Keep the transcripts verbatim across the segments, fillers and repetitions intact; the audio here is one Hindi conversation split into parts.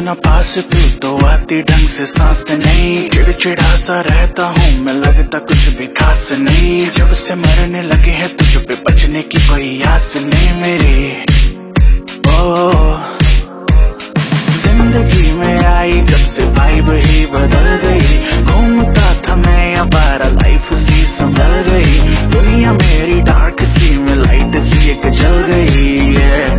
ना पास तू तो आती ढंग से सांस नहीं, चिड़चिड़ा सा रहता हूँ मैं, लगता कुछ भी खास नहीं। जब से मरने लगे हैं तुझ पे बचने की कोई आस नहीं मेरी। ओ जिंदगी में आई जब से वाइब ही बदल गई, घूमता था मैं अबारा लाइफ सी संभल गई, दुनिया मेरी डार्क सी में लाइट सी एक जल गई है।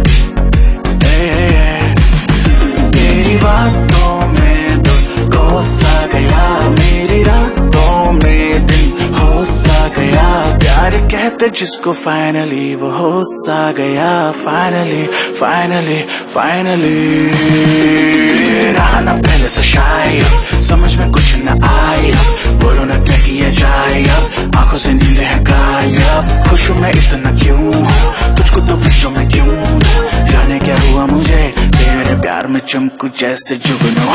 तेरी बातों में तो खो सा गया, मेरी रातों में दिन हो सा गया, प्यार कहते जिसको फाइनली वो हो सा गया। फाइनली फाइनली फाइनली रहा ना पहले से शायद, समझ में कुछ न आया, बोलो ना क्या किया जाए अब, आंखों से नींद है गायब। खुश हूँ मैं इतना क्यों, तुझको तो बच्चों में क्यों, जाने क्या हुआ मुझे, तेरे प्यार में चमकू जैसे जुगनू।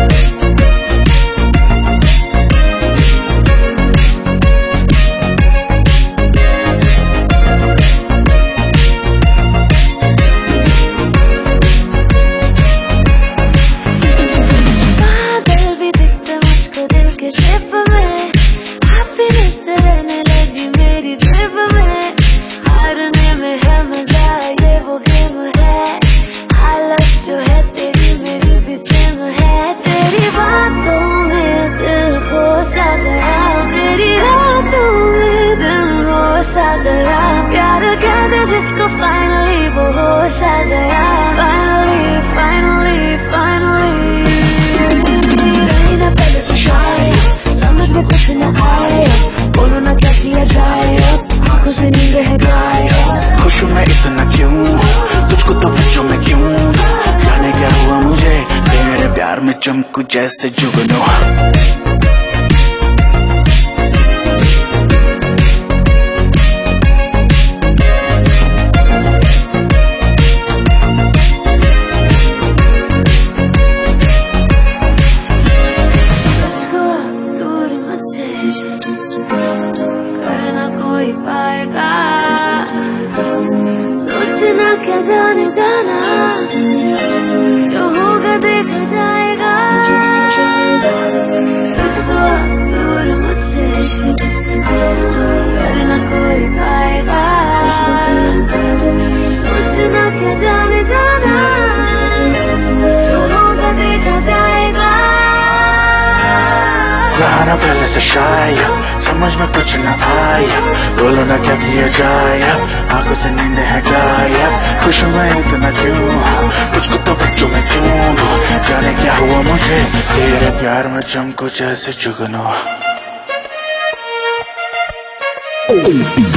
प्यार कहते जिसको फाइनली वो होश आ गया। फाइनली फाइनली फाइनली रही ना पहले से शायद, समझ में कुछ न आए, बोलो ना क्या किया जाए अब, आंखों से नींद है गायब। खुश हूँ मैं इतना क्यों, तुझको तो बच्चों में क्यों, जाने क्या हुआ मुझे, तेरे प्यार में चमकू जैसे जुगनू। करना कोई पाएगा, सोचना क्या जाने जाना, जो होगा देखा जाएगा। तुझको दूर मुझसे करना कोई पाएगा, सोचना क्या जाने जाना, जो होगा देखा जाएगा। रहा पहले से शायद, समझ में कुछ न आया, बोलो ना क्या किया जाए, आंखों से नींद है गायब। खुश मैं इतना क्यों, तुझको तो बच्चों में क्यों, जाने क्या हुआ मुझे, तेरे प्यार में चमकू जैसे जुगनू।